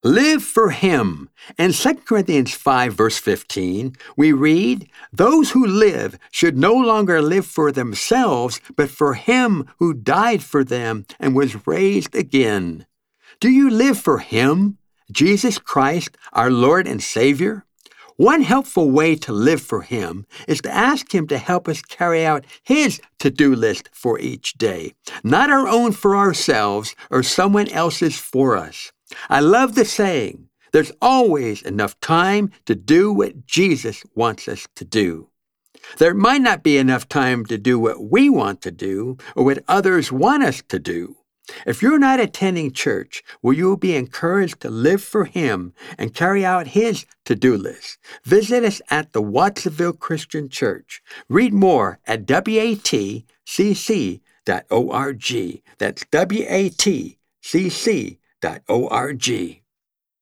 Live for Him. In 2 Corinthians 5, verse 15, we read, "Those who live should no longer live for themselves, but for Him who died for them and was raised again." Do you live for Him, Jesus Christ, our Lord and Savior? One helpful way to live for Him is to ask Him to help us carry out His to-do list for each day, not our own for ourselves or someone else's for us. I love the saying, there's always enough time to do what Jesus wants us to do. There might not be enough time to do what we want to do or what others want us to do. If you're not attending church where you will be encouraged to live for Him and carry out His to-do list, visit us at the Watsonville Christian Church. Read more at watcc.org. That's watcc.org.